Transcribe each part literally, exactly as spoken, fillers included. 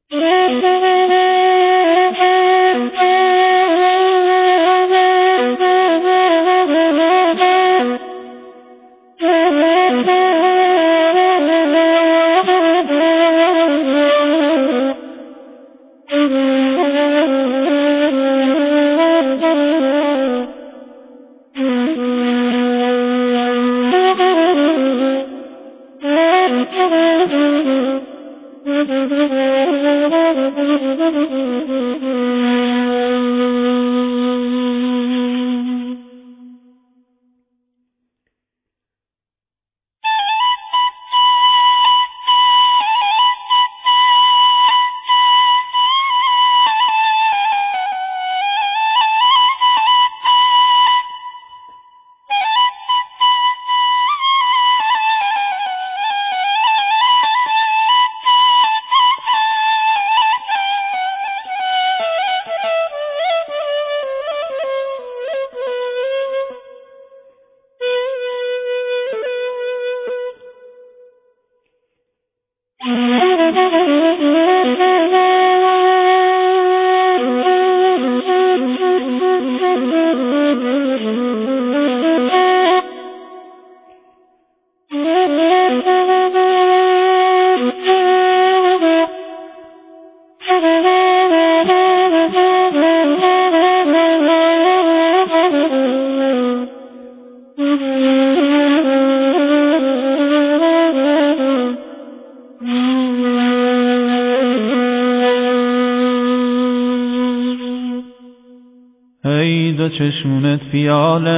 ای دو چشمونت پیاله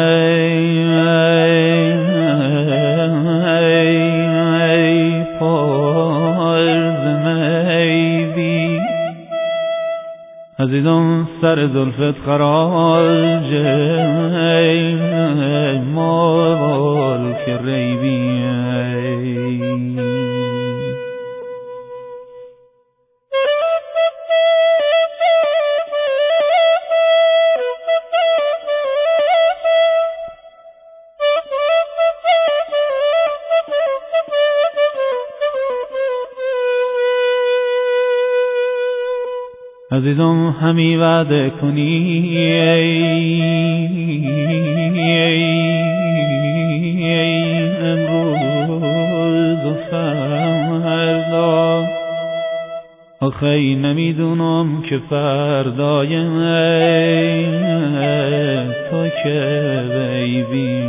ای پر ز میوی عزیزم سر زلفت خراجه ای ملک ریبی عزیزم همی وعده کنی امروز و فردا آخی نمیدونم که فردای تو که بیبی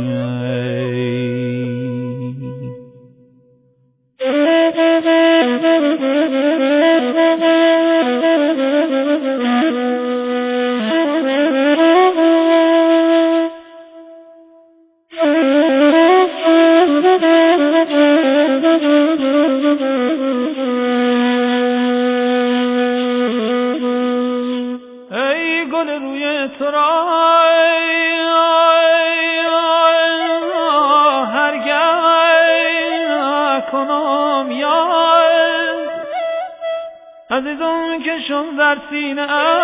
عزیزم که شد در سینه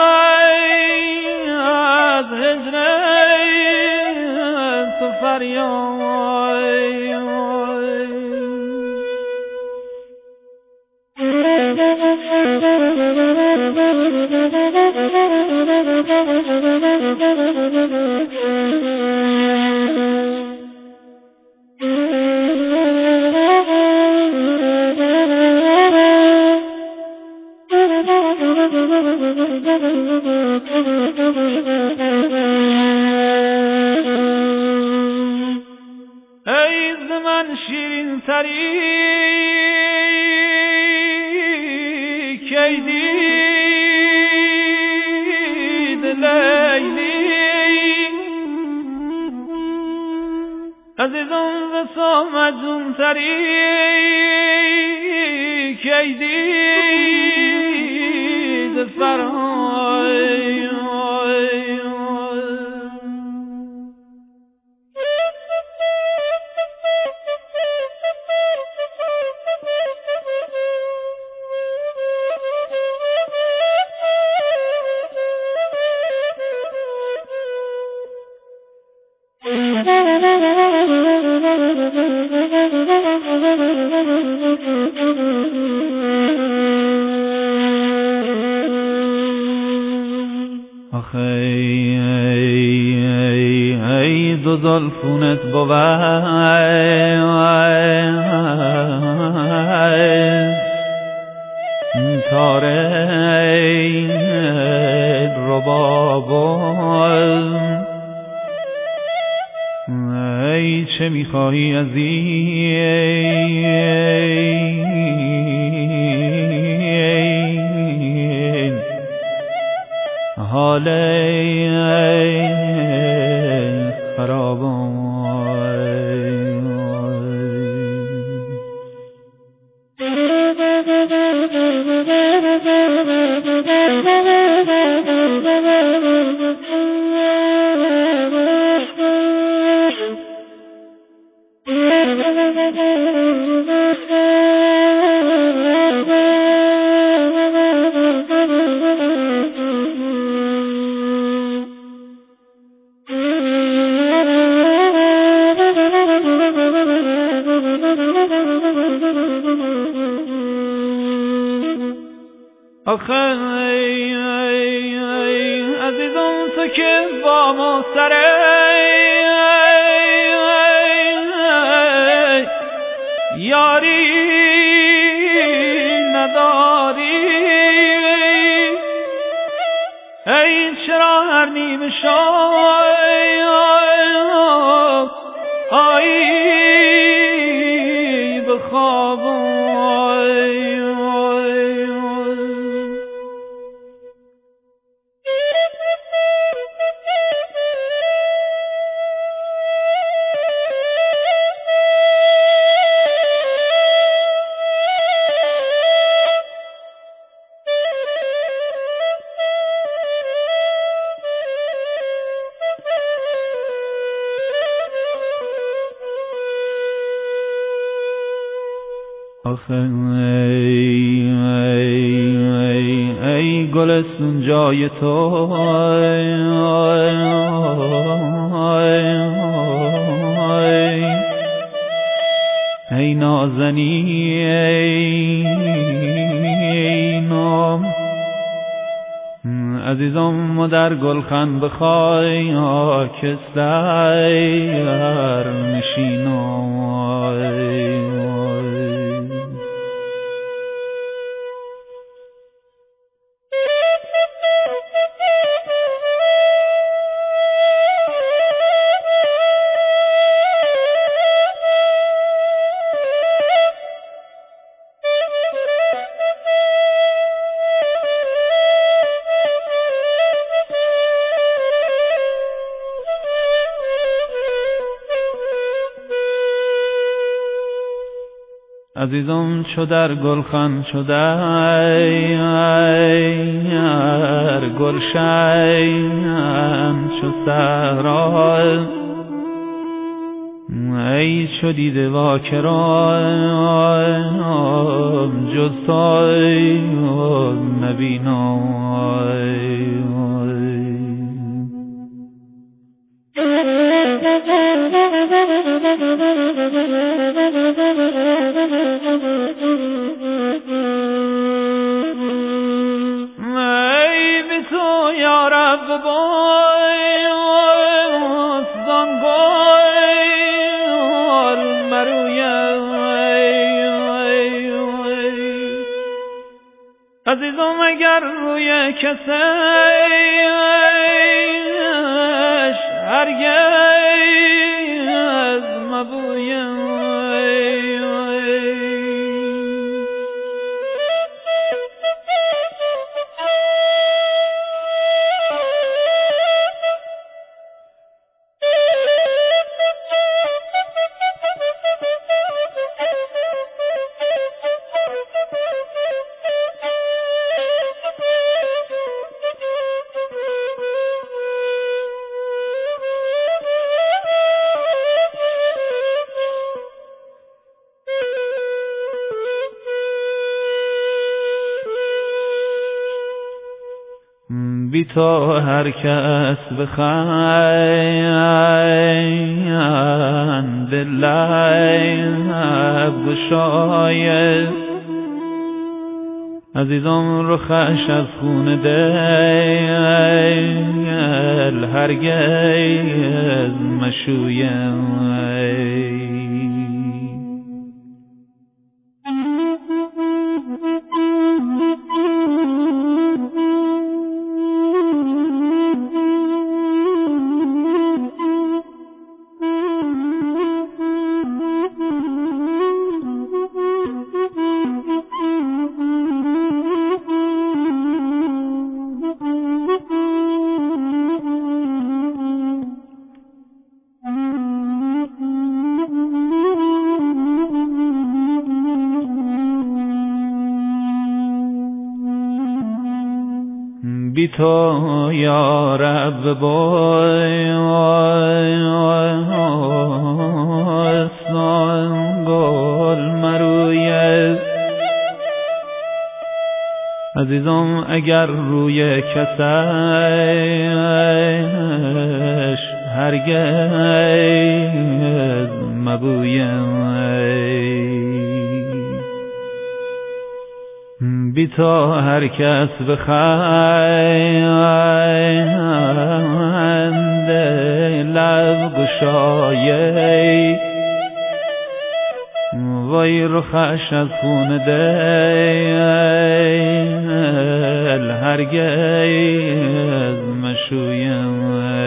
ای از هجر تو فریاد ای ز من شیرین تری کی دید لیلی عزیزم ز تو مجنون تری کی دید فرای آخه ای, ای, ای, ای دو زلفونت بود تاره رباب ای چه میخواهی از این حال خرابان آخه ای, ای, ای عزیزم تو که با ما سره یاری نداری ای چرا هر نیمه شای آیی به خواب آخه ای, ای, ای, ای گلستون جای تو ای نازنی ای نام عزیزم و در گلخن بخوای آکستر نشینای عزیزم چو در گلخن شده ای گلشن چو صحرا ای چو دیده واکران جز تو نبینم ای بی تو یا رب باید زنگار مرویم عزیزم اگر روی کسیش هرگز مبویم بی تو هر کس بخند لب گشاید عزیزم رخش از خون دل هرگز مشویم. بی تو یا رب بایستان گل مرویه. عزیزم اگر روی کسش هرگز مبویم. بی تو هر کس بخنده لب گشایه. وای رخش از خون دل هرگز مشویم.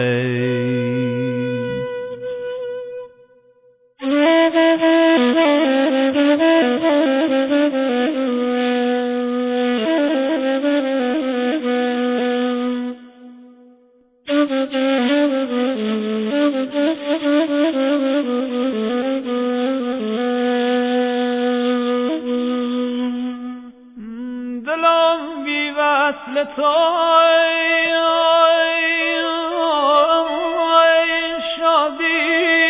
دلم بی وصل توی شادی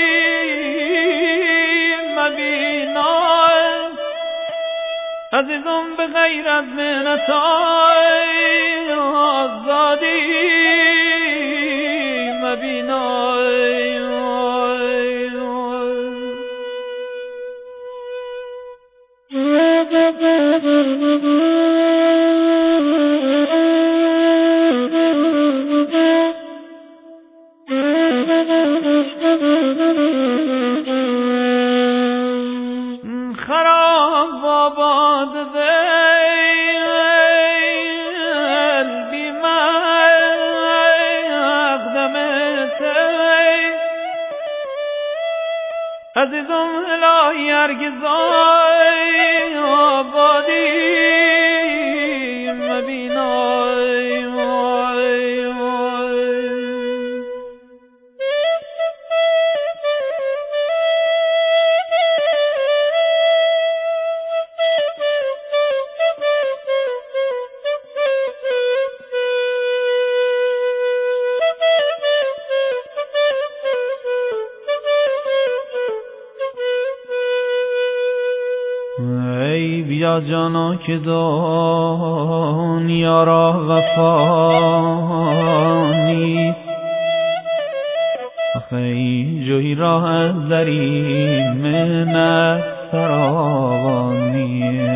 مبینای. عزیزم به غیر از منتای آزادی مبینای. خراب آباد دل بی مقدمت عزیزم الهی هرگز آبادی مبینای. ای بیا جانا که دنیا را وفا نیست. آخه ای جوی راه از درین منت فراوانی.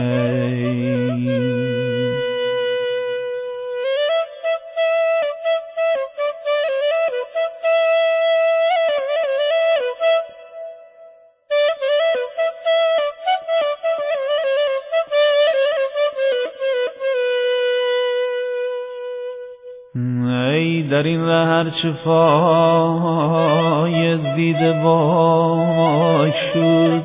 ای در این ره هرچه فایز دیده باش شد.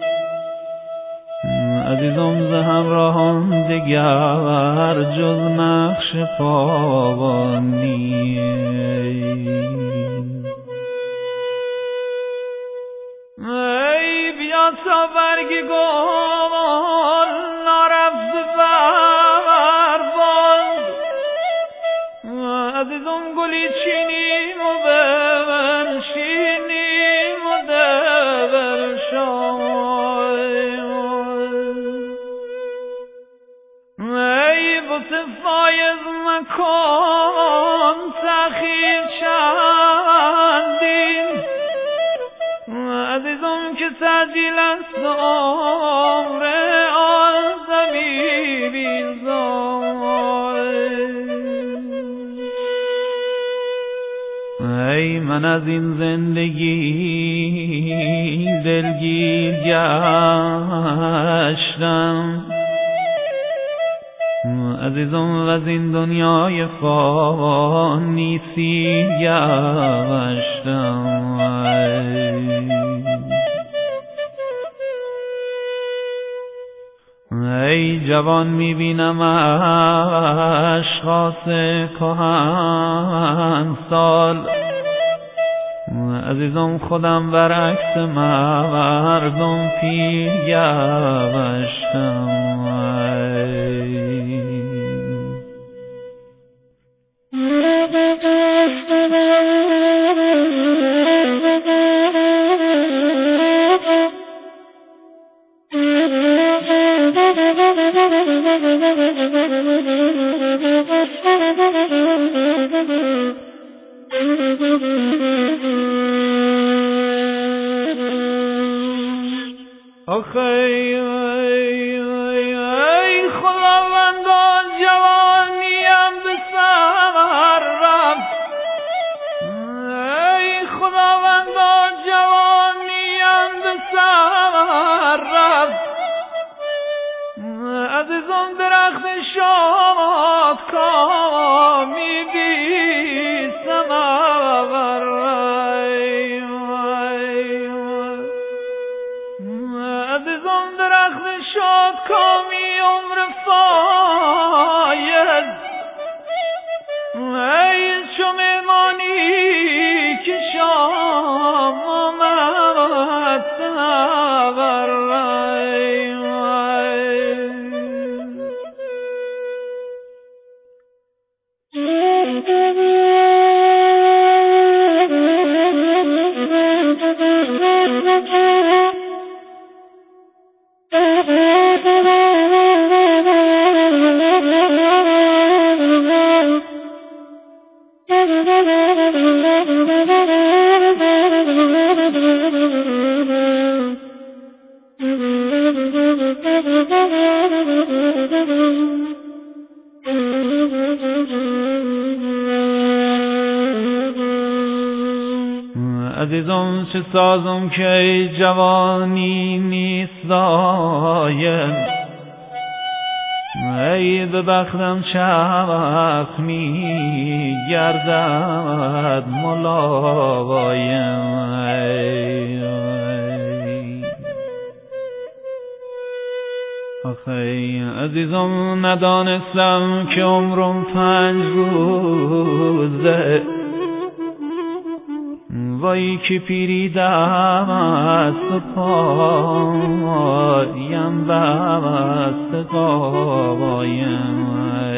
عزیزم ز همراهان دگر جز نقش پاوانی. ای بیا تا برگ گل نرفته بر باد. عزیزم گلی چینیم و بنشینیم و دبر شایم. ای بس فایز مکن تخیل چندین. عزیزم که تجیل است عمر آن زمین ای من از این زندگی دلگیر گشتم، عزیزم و از این دنیای فانی سیر گشتم. ای جوان میبینم اشخاص کهن سال، عزیزم خودم برعکس مردم پیر گشتم. آخه ای ای خداوندا جوانیم به سر رفت، ای خداوندا جوانیم به سر رفت، عزیزم درخت شاد کامی بی سماور، عزیزم درخت شاد کامی عمر فاید، ای چو مهمانی که شام آمد سنور، عزیزم چه سازم که جوانی نیست دایم، ای به بختم چرخ می گردد ملایم، آخه عزیزم ندانستم که عمرم پنج روزه، وای که پیری دست پایم بست قایم،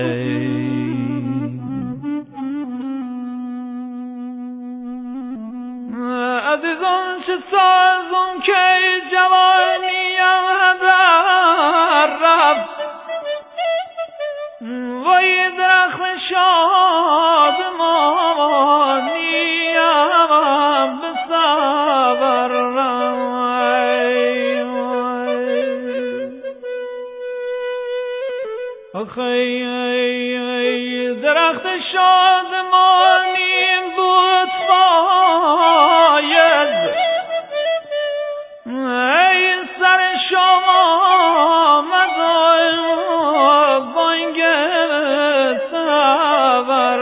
عزیزم چه سازم که جوانیم هدر رفت، وای درخت شادمانیم به صبر، آخه ای درخت شادمانیم بود فاید، ای سر شما مزای بانگ صبر،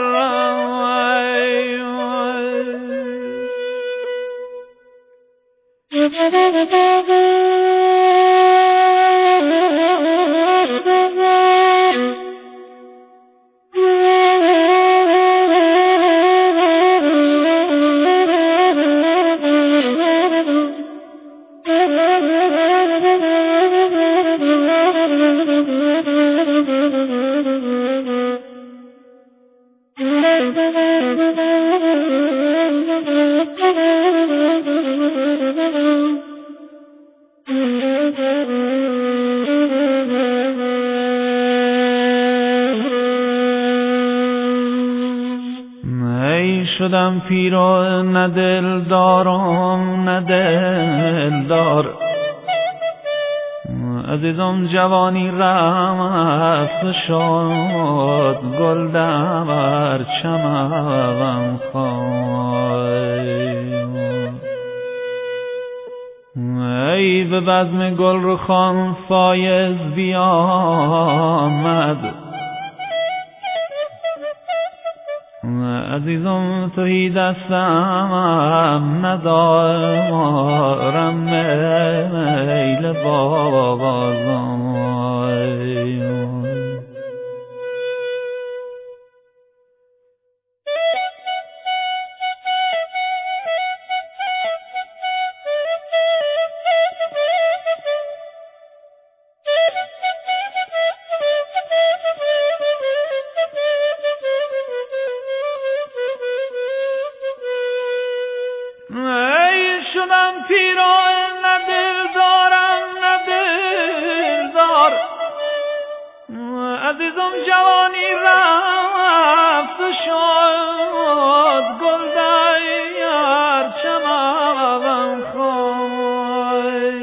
شدم پیر و نه دل دارم نه دل دار، عزیزم جوانی رفت شد گل در چمن خار، بزم گل رخان فایز بیامد. عزیزم توی دستم ندارم میل بازم. ای شدم پیران نه دل دارم نه دل دار. عزیزم جوانی رفت و شد گل در چمن خواست.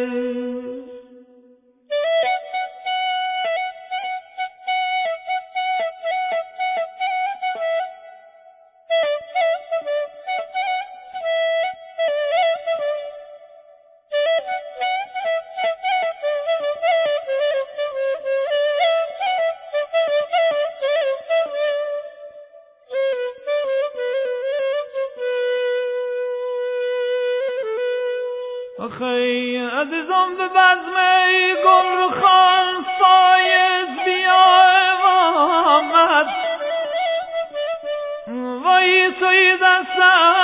آخی عزیزم به بزم گل رخان فایز بیامد. وای توی دستم